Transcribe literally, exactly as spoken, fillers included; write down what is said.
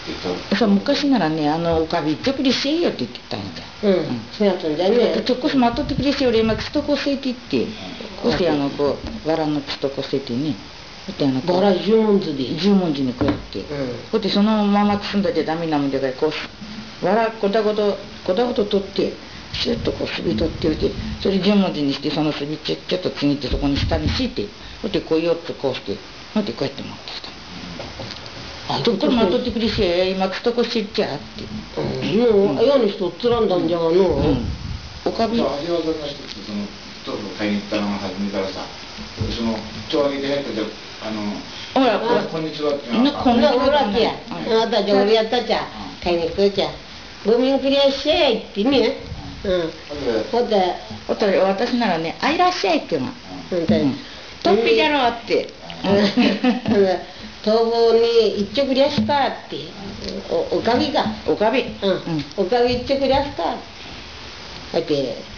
そう、昔ならね、あの、おかび一直でせえよって言ってたんだ。 うん、そうやったんじゃね。 ちょっこそまとってくれせよ、俺今、つとこせえって言って、こうしてあの、こう、わらのつとこせえってね。 わら十文字で。 十文字にこうやって。こうやってそのまま包んだじゃダメなもんだから、こう、わらこたこと、こたこと取って、シュッとこうすび取っておいて、それ十文字にして、そのすびちょちょっとちぎってそこに下に敷いて、こうやってこうよっつこうして、こうやってこうやって持ってきた。どっからまとってくれせえ、今つとこしっちゃって。 もう、嫌にしとつらんだんじゃがの。 おかび。 橋本の人って、その、豆腐買いに行ったのが初めからさ、その、帳上げて入ったじゃ、あの、 ほら、 こんにちはっていうのは。 こんにちはってや。私、俺やったじゃ。買いに行くじゃ。ごめんくりゃっしゃいってね。うん。ほんで、 ほんで、私ならね、あいらっしゃいっていうの。ほんで、とっぴじゃろって。 豆腐に一直りゃすかって。おかびか。 おかび。 うん。おかび一直りゃすか。って。